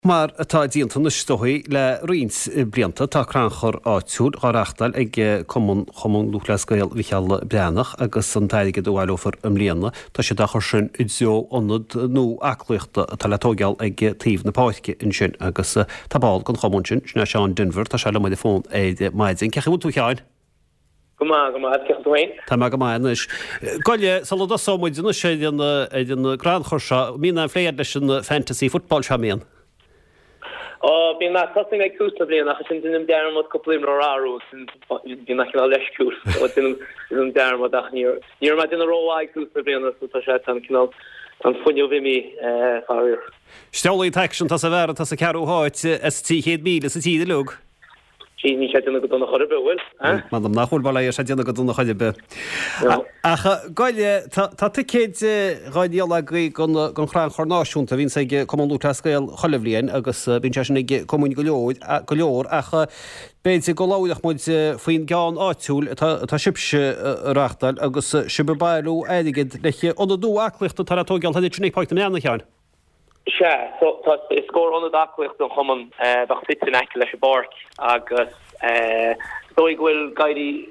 Mar atá díanta na stoí le rins blianta tá cránchar áitiúd áreachtal ag chomún lúchlascail bhíchealla beannach agus san taige do bhhailófar amlíanana tá sé dachar sin idzeo onad nó aclaíochta tá letógeal ag tíomh na páice in sin agus tabáil gan chomún sin sna seán Denver tá se le muid fón éide maidin cecha tú cheáin. Goma ceach doin. Tá me go maiis. Goile sal do sómuidna sé an cránchar se mína fléir leis an fantasy football champion. Bhíon me costing ag cústa blian achas sin dunim dearmod coplaim rárú bhí nach leis cús dunim dearmod ach níor me duna róáid cústa blian tá sé an cinál an funniú bhí fáir. Steolaí tection tá sa bhera tá sa ceúáid is tí 100,000 sa tíide lug. Ní sé duna go donna choir bhfuil. Man am nachhfuil bhla sé duna go duna choide be. Acha gáile tá céad gáideala gan chrán chornáisiúnta bhín sé comú tascail cholamhlíonn agus bhín se sinna común go leor acha béidir go láideach muid faoin gáán áitiúil tá sibse reachtal agus sibe bailú éigeid leiche óna dú aclaíochtta tar atógeal haidir trína páirt na cheáin. Se is scór an daclacht don chumman bach sit in eice leis bark agus dói bhfuil gaiirí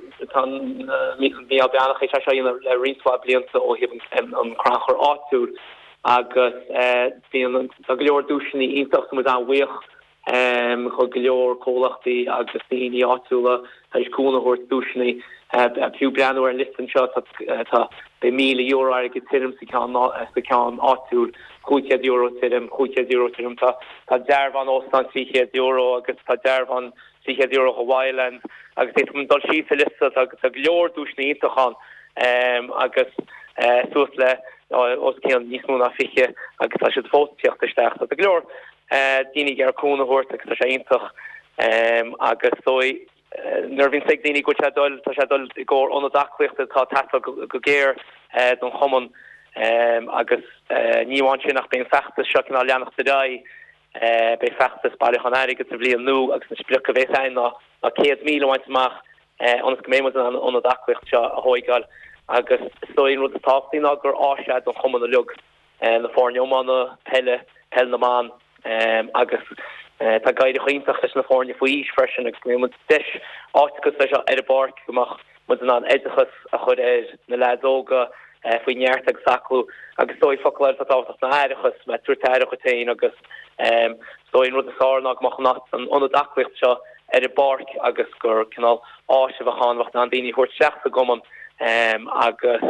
mí beannach éis se le rinsá blianta ó hib an cránchar áitiúil agus go leor dúisinaí iontas mu an bhuioch chu go leor cólachtaí agus daoine áitiúla éis cúnahort dúisinaí piú breanú ar listan seo tá €1,000,000 ar go tim sa ceán áitiúil €100 tirim, €100 tirim tá dearvan óstan €100 agus tá dearvan €100 go bhailen agus é dul sí lista agus a leor dúisna ítachán agus suas le os céan níos múna fiche agus tá si fótíocht isteach a leor daoine ar cúnahort agus tá sé ítach agus dói nervin seg déine go dul tá sé dul ggóir an daclaocht tá tata go géir don chomon agus níháin sin nach ben fechtas sekin a leannach dá bei fechtas bailchan aige a bblion nu agus na spli a bhééis ein na 100,000 ans go mémas an daclaocht se a hoigáil agus stoin ru atáí a gur áise don chomon a lug na fórneommanna pelle na man agus tá gaiide chuintach leis na fórne faoís freisin agus mé deis águs leis ar bark goach mu an éidechas a chud na ledóga faoi neart ag sacú agus dói focail táach na airichas me trúteire chutéin agus dóin rud aánach mach nach an daclaocht seo ar bark agus gur cinál áise bhánhacht an daoine chuirt seach a goman agus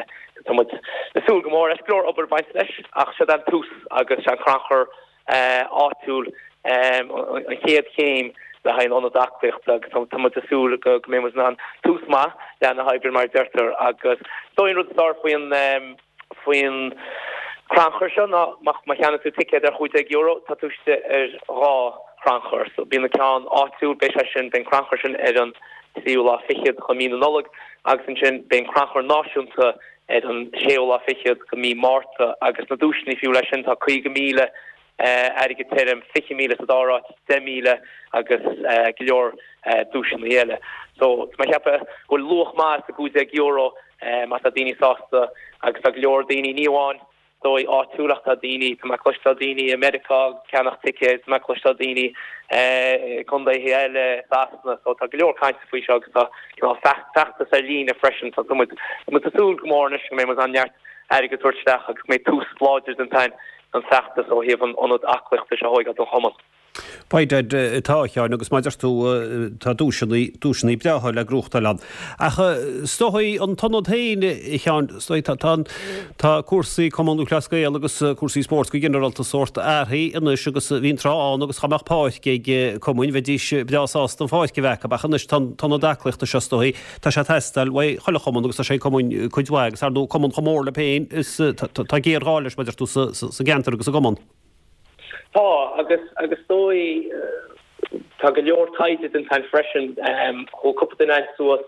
nasúl gomór esplór obair baint leis ach se an tús agus se cránchar áitiúil an chéad céim le hain an daclaocht agus asúla go mémas ná túsma le na haibir mar deirtar agus dóin rud star faoin cránchar se ma cheanna tú ticket ar €100 tá túiste ar rá cránchar so bína ceán áitiúil bei sin ben cránchar sin ar an síúla fichiad go mí nolog agus sin ben cránchar náisiúnta ar an séúla fichiad go mí máta agus na dúisní fiú lei sin tá 5,000 aige tem 50,000 dárá 10,000 agus go leor dúsin héile. So ma cheappa go luch más a €100 mas a daoine sásta agus a go leor daoine níháin dói áitiúlacht a daoine tá cloistá daoine America ceannach ticket me cloistá daoine chundé héile fásna so tá go leor caiinte faoi se agus fechtas a lína freisin so mu asúl gomórne mé mas anneart aige tuairteach agus mé tús sláidir an tain an seachtas ó híh an aclaachta se hoigad an chomad. Paid tá cheáin agus maidir tú tá dúisinaí beáil le grúchtaland. Acha stohaí an tanad hain cheán tá cuasaí comú clascail agus cuasaí sport go generalta sorta airthaí inis agus bhín rán agus chamach páid ag común bheitdís beásásta an fáid go bhecha bachanis tanna daclaachta se stohaí tá sé testal bha chola chomún agus sé común chuidhhaig ar dú común chomór le péin is tá géarráiles maidir tú sa gentar agus a gomán. Tá agus dói tá go leor taide an tan freisin ó cuppa den ein suas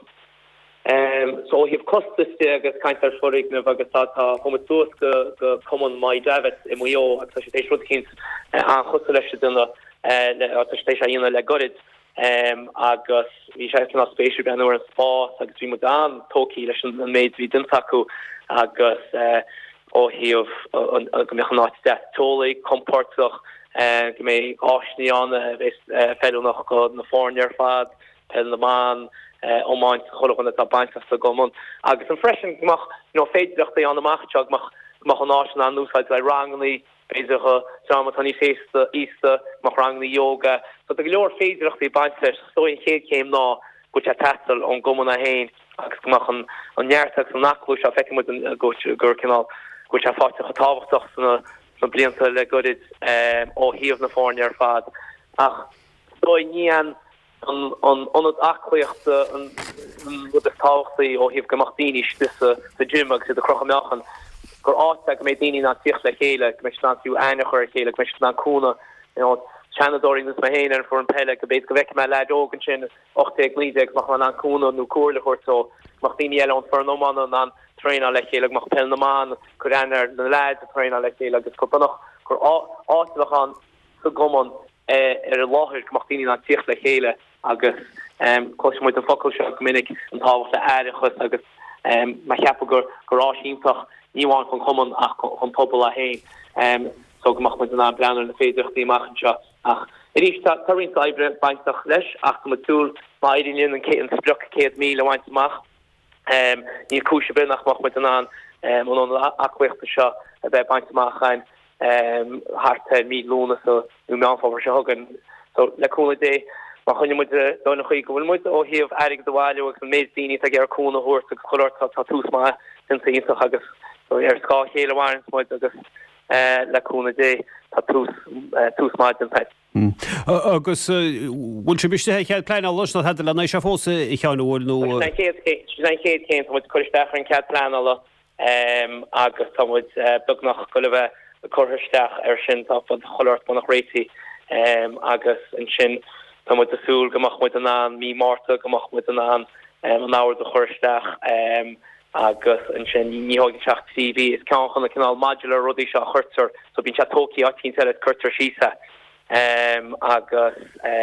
so híh costaiste agus caiintar forigna agus tá chuma suas go common mai David i mó agus sé rud cinn an chusa leis duna tééis a dhéana le gorid agus hí sé an spéisiú ben an spás agus bhí mod an tóí leis an méid hí dintaú agus ó híomh go mechan náid de tólaigh compórtach go mé áisní an fellú nach go na fórnear fad pe na man ómáint chogan a baint a gomon agus an freschen mach féidircht an amachteag mach an ná an núsáid le ranglaí béidircha dramatanní fésta iste mach ranglaí yoga so de leor féidircht baint stoin chéad céim ná go a tastal an gomon a héin agus gomach an neartach an nachlú a fe mu gur cinál go a fáte a táhachtach sanna blianta le goid ó híomh na fórnear fad ach stoi nían an achluochtta an bud táchtaí ó híomh goachtíní stise de gym agus de crochammeachan gur áte go mé daine ná tíoch le chéile me fiú einachir chéile me ná cúna Chanadóring is ma héin for an pelle go beit go vek me leid ogen sin 8 lídeg mach man an cúna nó cuale horto mach daine eile an for noman an trein le chéleg mach pel naman chu enner na leid a trein le chéile agus go noch gur áchan go gomon a láhir mach daine an tíoch le chéile agus ko mu an fo gominnig an táhacht aichchus agus ma cheappa gur ásíntaach níháin chun common ach chun pobl a héin so gemach met an brenner na féidircht die machen ach is tarin ibre baintach leis ach ma tool maidin an ke an spruk ke mí weint maach ni koe bin nach mach met an akwechte se a bei baintach ein hart mí lone so nu me anfa se hagen so le cool dé ma chonne moet don chu go moet ó hef erig de wall an médini a ger kone hoort cho tattoos ma sin se agus so ska hele waren mo agus leúna dé tá túsmáid an peit. Agus bhil se biste chead plein los na le na se fósa I cheanhil nó chéad céint mu chuisteach an cead plein agus tá bug nach go bheith chuirteach sin tá fud choirt bu nach réiti agus an sin tá mu asúl gomach mu an mí máta gomach mu an áhar a chuirteach agus an sin níhageach TV is ceanchan canál modular rudí se churtar so bín se tóki 18 se curtar sísa agus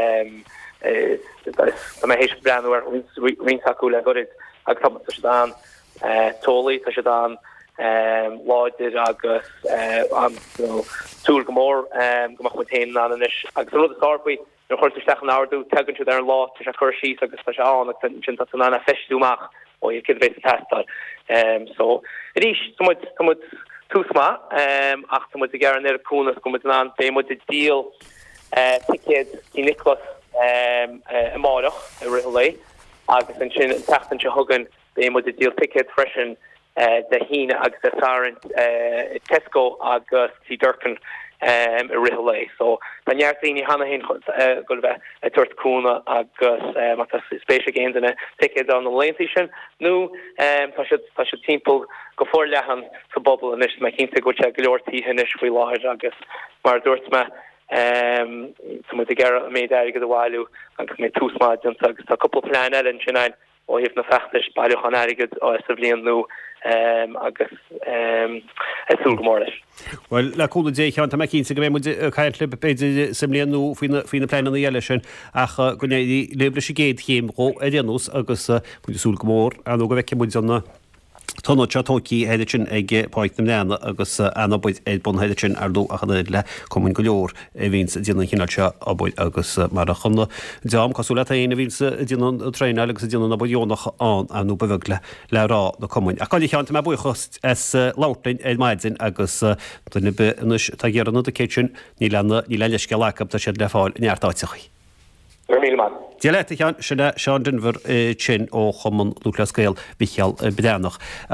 mé hééis brenuir rinsaú le goid agus tá se dan tólaí tá se dan láidir agus túl gomór gomach mu tain an is agus rud starpaí no chuirteach an áú tegann tú ar lá se chur sí agus tá se an sin an anna feúach og je kid weet testar so ris túsma ach moet gar an konas kom aan be moet de deal ticket die Nicholas marach rilé agus an sin tachten se hogan be moet de deal ticket freschen de hine agus Tesco agus ti Durkan rilé so danjaartní hanna hin go a tuchtkoene agus mat spécial gains in a ticket an de leination nu tá se timpel go voorleghan sa bobbel an is me kinte go goortí hin is fo lá agus mar doort me moet ger méid go waú agus mé túsma agus tá couple plan in sin ó hef na fechtech bailchan aiged á sa blian nó agus súlgemóris. Well le coolúla dé chean me cinn go mé caiint le beidir sem blianú fina plein eile sin ach gonne lebre sé géad chéim ó éanús agus mu súlgemór an go bheice mu anna Tána tetóí héidir sin ag páitnim leanana agus anbuid bun héidir sin ardú a chu le cumin go leor víns díanana chinnalte abbuid agus mar a chuna deam cosúla aana víns dían treine agus díanana buúnach an anú beveg le rá na cumin. A chuí cheanta me buchas látain é maididzin agus duna beis tá ggéanna a céin ní leisce lecha tá sé le fáil neartáitechaí. Dialete chean sinna sean Denver sin ó chomon Lucas Gael Michael Bedánach.